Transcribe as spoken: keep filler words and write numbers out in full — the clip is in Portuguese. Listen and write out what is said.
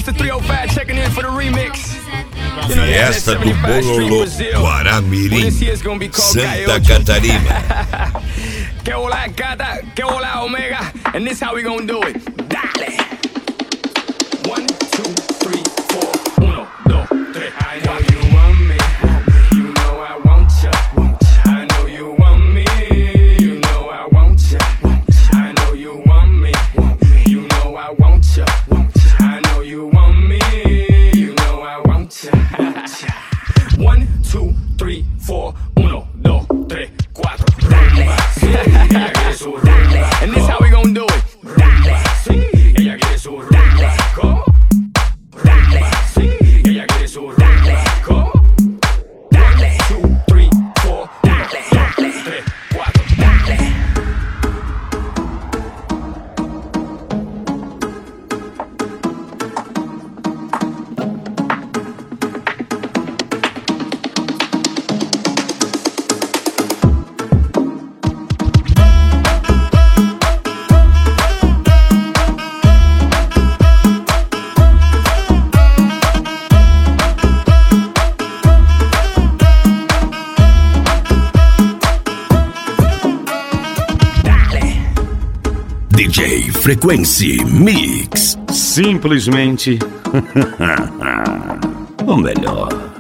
Fiesta do Bololô, Guaramirim, Santa Catarina. Que hola Cata, que hola Omega, and this how we gon' do it. Dale. One, two, three, four. Uno, dos, tres. I know you want me. You know I want ya. I know you want me. You know I want ya. I know you want me. You know I want ya. I know you want me. You know I want ya. One, two, three, four. Uno, dos, tres, cuatro. Dale. And this how we gon' do it. Dale. Ella quiere su dale. ¿Cómo? Dale. Ella quiere su dale. ¿Cómo? Dale. Two, three, four. Dale. Dale. Tres, cuatro. Dale. D J Frequency Mix. Simplesmente o melhor.